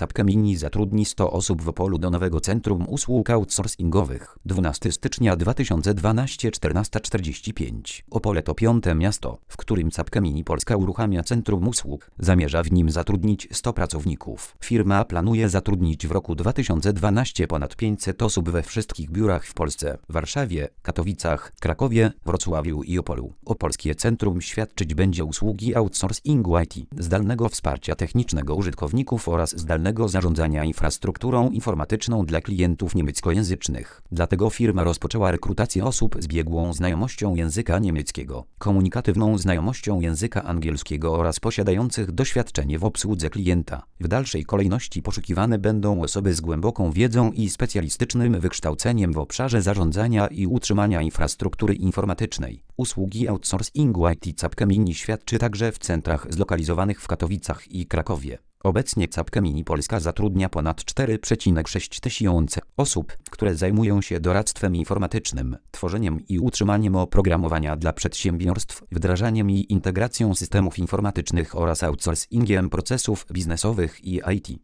Capgemini zatrudni 100 osób w Opolu do nowego Centrum Usług Outsourcingowych. 12 stycznia 2012, 14:45. Opole to 5. miasto, w którym Capgemini Polska uruchamia Centrum Usług. Zamierza w nim zatrudnić 100 pracowników. Firma planuje zatrudnić w roku 2012 ponad 500 osób we wszystkich biurach w Polsce: Warszawie, Katowicach, Krakowie, Wrocławiu i Opolu. Opolskie Centrum świadczyć będzie usługi outsourcingu IT, zdalnego wsparcia technicznego użytkowników oraz zdalnego zarządzania infrastrukturą informatyczną dla klientów niemieckojęzycznych. Dlatego firma rozpoczęła rekrutację osób z biegłą znajomością języka niemieckiego, komunikatywną znajomością języka angielskiego oraz posiadających doświadczenie w obsłudze klienta. W dalszej kolejności poszukiwane będą osoby z głęboką wiedzą i specjalistycznym wykształceniem w obszarze zarządzania i utrzymania infrastruktury informatycznej. Usługi outsourcingu IT Capgemini świadczy także w centrach zlokalizowanych w Katowicach i Krakowie. Obecnie Capgemini Polska zatrudnia ponad 4,6 tysiące osób, które zajmują się doradztwem informatycznym, tworzeniem i utrzymaniem oprogramowania dla przedsiębiorstw, wdrażaniem i integracją systemów informatycznych oraz outsourcingiem procesów biznesowych i IT.